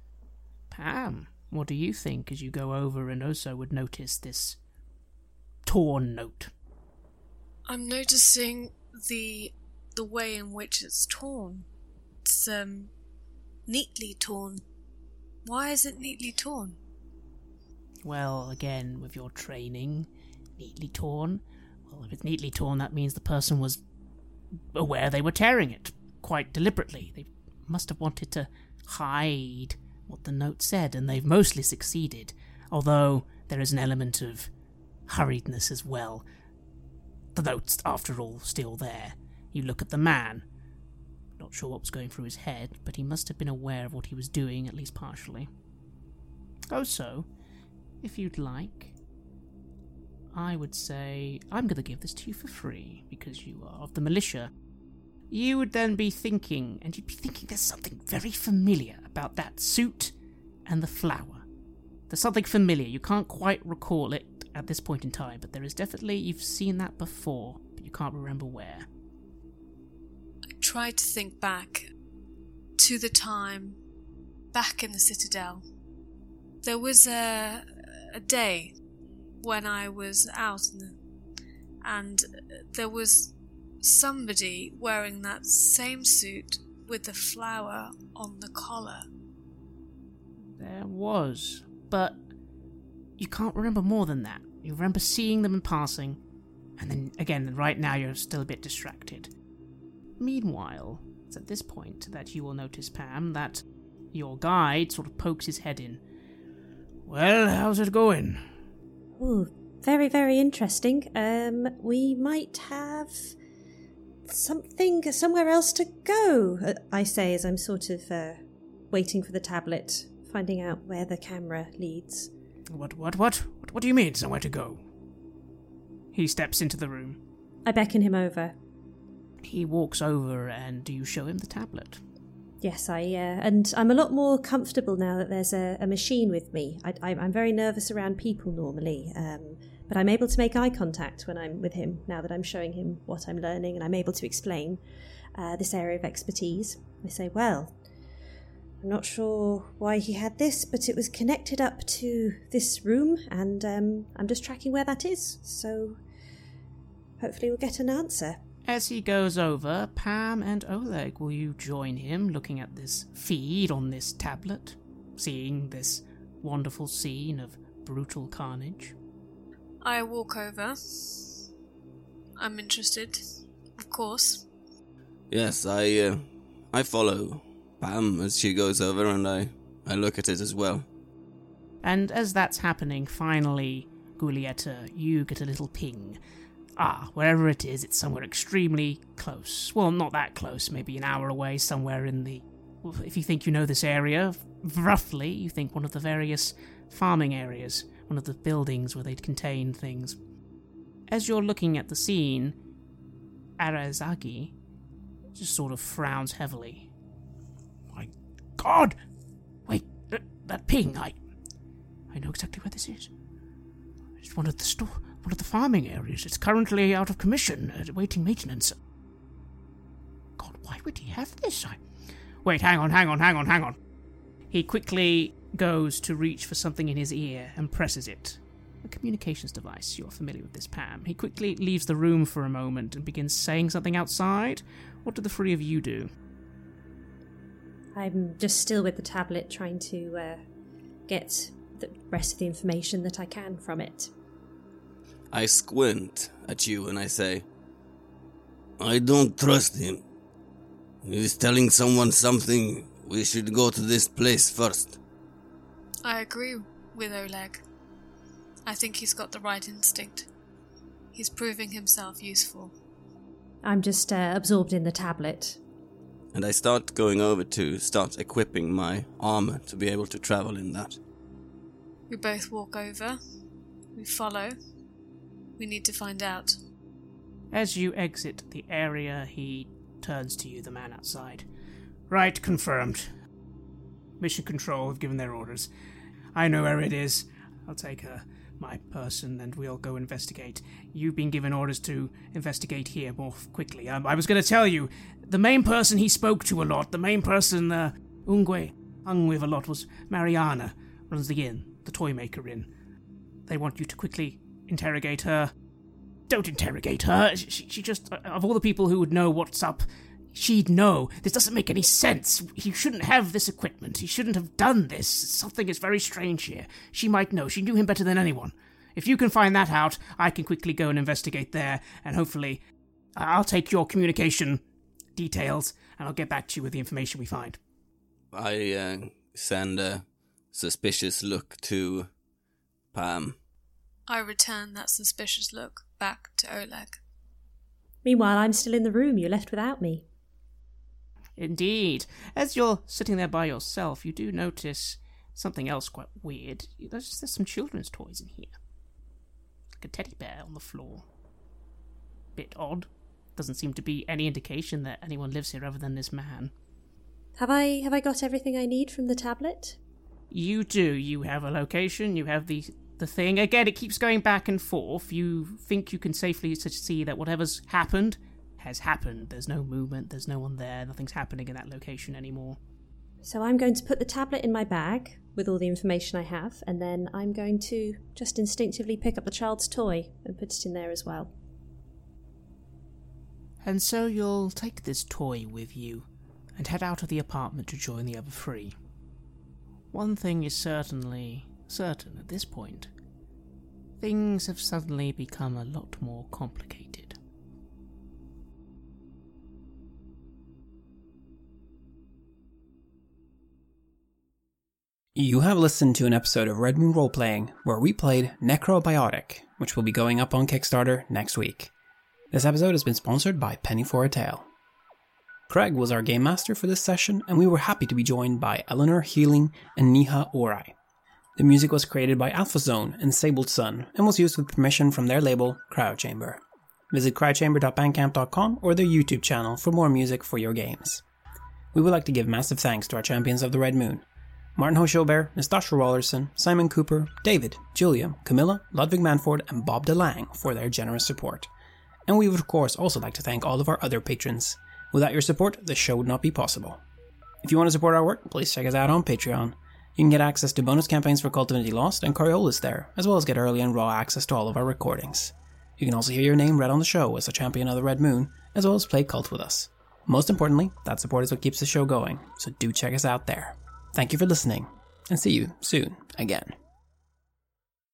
Pam, what do you think as you go over and also would notice this torn note? I'm noticing the way in which it's torn. It's neatly torn. Why is it neatly torn? Well, again, with your training, neatly torn. Well, if it's neatly torn, that means the person was aware they were tearing it quite deliberately. They must have wanted to hide what the note said, and they've mostly succeeded, although there is an element of hurriedness as well. The note's, after all, still there. You look at the man. Not sure what was going through his head, but he must have been aware of what he was doing, at least partially. Also, if you'd like, I would say I'm going to give this to you for free, because you are of the militia. You would then be thinking, and you'd be thinking there's something very familiar about that suit and the flower. There's something familiar. You can't quite recall it at this point in time, but there is definitely, you've seen that before, but you can't remember where. I tried to think back to the time back in the Citadel. There was a day when I was out and there was somebody wearing that same suit with the flower on the collar. There was, but you can't remember more than that. You remember seeing them in passing, and then, again, right now you're still a bit distracted. Meanwhile, it's at this point that you will notice, Pam, that your guide sort of pokes his head in. Well, how's it going? Ooh, very, very interesting. We might have something somewhere else to go, I say as I'm sort of waiting for the tablet, finding out where the camera leads. What do you mean, somewhere to go? He steps into the room. I beckon him over. He walks over, and do you show him the tablet? Yes, and I'm a lot more comfortable now that there's a machine with me. I'm very nervous around people normally, but I'm able to make eye contact when I'm with him, now that I'm showing him what I'm learning, and I'm able to explain this area of expertise. I say, well, I'm not sure why he had this, but it was connected up to this room, and I'm just tracking where that is, so hopefully we'll get an answer. As he goes over, Pam and Oleg, will you join him looking at this feed on this tablet, seeing this wonderful scene of brutal carnage? I walk over. I'm interested, of course. Yes, I follow Pam as she goes over, and I look at it as well. And as that's happening, finally, Gulietta, you get a little ping. Wherever it is, it's somewhere extremely close. Well, not that close, maybe an hour away, somewhere in the... If you think you know this area, roughly, you think one of the various farming areas, one of the buildings where they'd contain things. As you're looking at the scene, Arazagi just sort of frowns heavily. My God! Wait, that ping, I know exactly where this is. It's one of the farming areas. It's currently out of commission, awaiting maintenance. God, why would he have this? Wait, hang on. He quickly goes to reach for something in his ear and presses it. a communications device. You're familiar with this, Pam. He quickly leaves the room for a moment and begins saying something outside. What do the three of you do? I'm just still with the tablet, trying to get the rest of the information that I can from it. I squint at you and I say, I don't trust him. He's telling someone something. We should go to this place first. I agree with Oleg. I think he's got the right instinct. He's proving himself useful. I'm just absorbed in the tablet. And I start going over to start equipping my armor to be able to travel in that. We both walk over. We follow. We need to find out. As you exit the area, he turns to you, the man outside. Right, confirmed. Mission Control have given their orders. I know where it is. I'll take my person and we'll go investigate. You've been given orders to investigate here more quickly. I was going to tell you, the main person he spoke to a lot, the main person Ungwe hung with a lot was Mariana, runs the inn, the toy maker inn. They want you to quickly interrogate her. Don't interrogate her. She just, of all the people who would know what's up, she'd know. This doesn't make any sense. He shouldn't have this equipment. He shouldn't have done this. Something is very strange here. She might know. She knew him better than anyone. If you can find that out, I can quickly go and investigate there, and hopefully I'll take your communication details, and I'll get back to you with the information we find. I send a suspicious look to Pam. I return that suspicious look back to Oleg. Meanwhile, I'm still in the room. You're left without me. Indeed. As you're sitting there by yourself, you do notice something else quite weird. There's some children's toys in here. Like a teddy bear on the floor. Bit odd. Doesn't seem to be any indication that anyone lives here other than this man. Have I got everything I need from the tablet? You do. You have a location, you have the thing. Again, it keeps going back and forth. You think you can safely see that whatever's happened has happened. There's no movement, there's no one there, nothing's happening in that location anymore. So I'm going to put the tablet in my bag with all the information I have, and then I'm going to just instinctively pick up the child's toy and put it in there as well. And so you'll take this toy with you and head out of the apartment to join the other three. One thing is certainly certain at this point. Things have suddenly become a lot more complicated. You have listened to an episode of Red Moon Roleplaying where we played Necrobiotic, which will be going up on Kickstarter next week. This episode has been sponsored by Penny for a Tale. Craig was our game master for this session, and we were happy to be joined by Eleanor Healing and Niha Orai. The music was created by Alpha Zone and Sabled Sun, and was used with permission from their label, Cryochamber. Visit cryochamber.bandcamp.com or their YouTube channel for more music for your games. We would like to give massive thanks to our champions of the Red Moon: Martin Hoshaubert, Nastasha Rollerson, Simon Cooper, David, Julia, Camilla, Ludwig Manford, and Bob DeLang for their generous support. And we would of course also like to thank all of our other patrons. Without your support, this show would not be possible. If you want to support our work, please check us out on Patreon. You can get access to bonus campaigns for Cult of Divinity Lost and Coriolis there, as well as get early and raw access to all of our recordings. You can also hear your name read on the show as a champion of the Red Moon, as well as play Cult with us. Most importantly, that support is what keeps the show going, so do check us out there. Thank you for listening, and see you soon again.